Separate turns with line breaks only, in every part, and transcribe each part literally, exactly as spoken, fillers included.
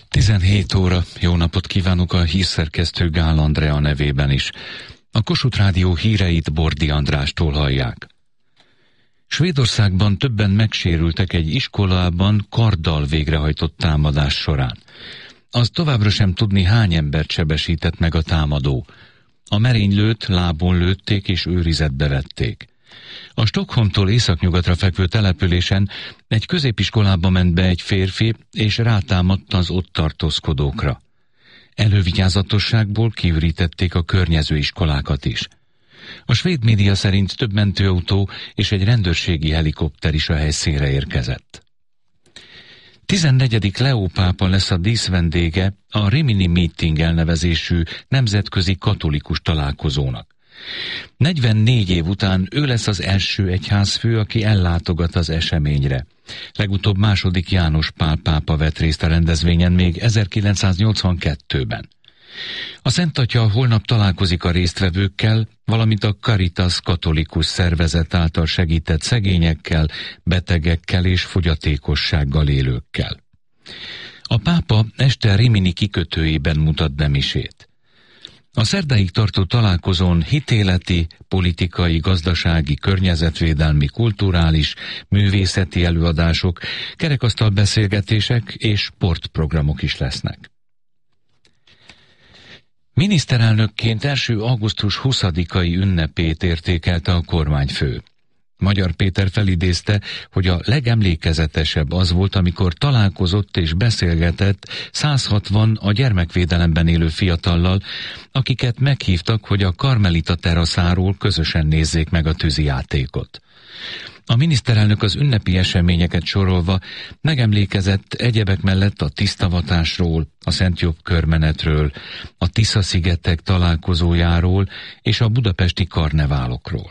tizenhét óra, jó napot kívánok a hírszerkesztő Gál Andrea nevében is. A Kossuth Rádió híreit Bordi Andrástól hallják. Svédországban többen megsérültek egy iskolában karddal végrehajtott támadás során. Az továbbra sem tudni, hány embert sebesített meg a támadó. A merénylőt lábon lőtték és őrizetbe vették. A Stockholmtól északnyugatra fekvő településen egy középiskolába ment be egy férfi, és rátámadt az ott tartózkodókra. Elővigyázatosságból kiürítették a környező iskolákat is. A svéd média szerint több mentőautó és egy rendőrségi helikopter is a helyszínre érkezett. tizennegyedik Leó pápa lesz a díszvendége a Rimini Meeting elnevezésű nemzetközi katolikus találkozónak. negyvennégy év után ő lesz az első egyházfő, aki ellátogat az eseményre. Legutóbb második János Pál pápa vett részt a rendezvényen még ezerkilencszáznyolcvankettőben. A Szent Atya holnap találkozik a résztvevőkkel, valamint a Caritas katolikus szervezet által segített szegényekkel, betegekkel és fogyatékossággal élőkkel. A pápa este Rimini kikötőjében mutat be misét. A szerdáig tartó találkozón hitéleti, politikai, gazdasági, környezetvédelmi, kulturális, művészeti előadások, kerekasztal beszélgetések és sportprogramok is lesznek. Miniszterelnökként első augusztus huszadikai ünnepét értékelte a kormányfő. Magyar Péter felidézte, hogy a legemlékezetesebb az volt, amikor találkozott és beszélgetett száz hatvan a gyermekvédelemben élő fiatallal, akiket meghívtak, hogy a Karmelita teraszáról közösen nézzék meg a tűzijátékot. A miniszterelnök az ünnepi eseményeket sorolva megemlékezett egyebek mellett a tisztavatásról, a Szent Jobb körmenetről, a Tisza-szigetek találkozójáról és a budapesti karneválokról.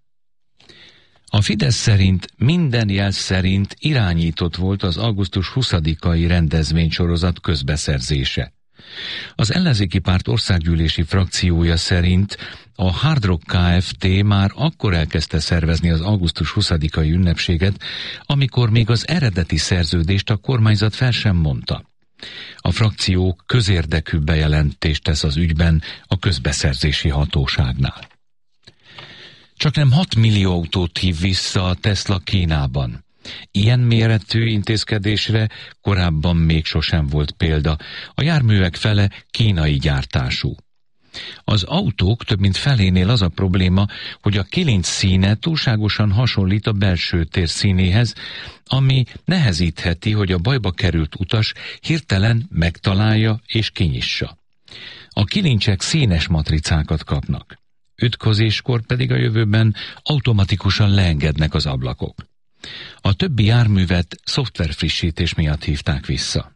A Fidesz szerint minden jel szerint irányított volt az augusztus huszadikai rendezvénysorozat közbeszerzése. Az ellenzéki párt országgyűlési frakciója szerint a Hard Rock Kft. Már akkor elkezdte szervezni az augusztus huszadikai ünnepséget, amikor még az eredeti szerződést a kormányzat fel sem mondta. A frakció közérdekű bejelentést tesz az ügyben a közbeszerzési hatóságnál. Csaknem hat millió autót hív vissza a Tesla Kínában. Ilyen méretű intézkedésre korábban még sosem volt példa. A járművek fele kínai gyártású. Az autók több mint felénél az a probléma, hogy a kilinc színe túlságosan hasonlít a belső tér színéhez, ami nehezítheti, hogy a bajba került utas hirtelen megtalálja és kinyissa. A kilincsek színes matricákat kapnak. Ütközéskor pedig a jövőben automatikusan leengednek az ablakok. A többi járművet szoftverfrissítés miatt hívták vissza.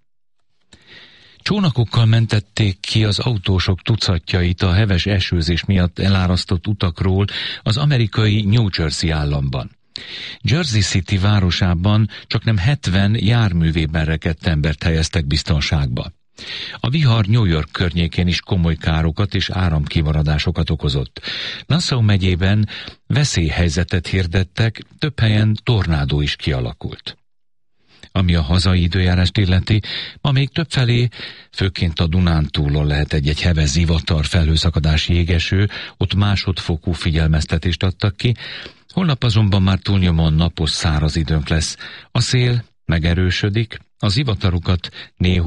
Csónakokkal mentették ki az autósok tucatjait a heves esőzés miatt elárasztott utakról az amerikai New Jersey államban. Jersey City városában csaknem hetven járművében rekedt embert helyeztek biztonságba. A vihar New York környékén is komoly károkat és áramkimaradásokat okozott. Nassau megyében veszélyhelyzetet hirdettek, több helyen tornádó is kialakult. Ami a hazai időjárást illeti, ma még többfelé, főként a Dunántúlon lehet egy-egy heves zivatar, felhőszakadási jégeső, ott másodfokú figyelmeztetést adtak ki, holnap azonban már túlnyomóan napos száraz időnk lesz. A szél megerősödik, a zivatarokat néha